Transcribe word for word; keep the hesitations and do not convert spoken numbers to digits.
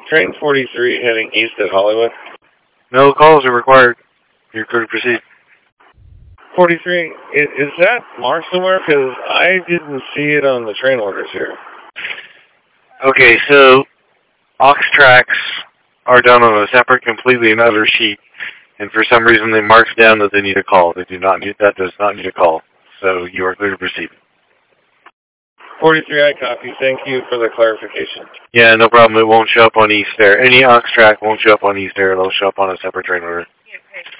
Train forty-three heading east at Hollywood. No calls are required. You're clear to proceed. forty-three, is, is that marked somewhere? Because I didn't see it on the train orders here. Okay, so aux tracks are done on a separate, completely another sheet, and for some reason they marked down that they need a call. They do not need, that does not need a call. So you are clear to proceed. forty-three, I copy. Thank you for the clarification. Yeah, no problem. It won't show up on East Air. Any aux track won't show up on East Air. It'll show up on a separate train order.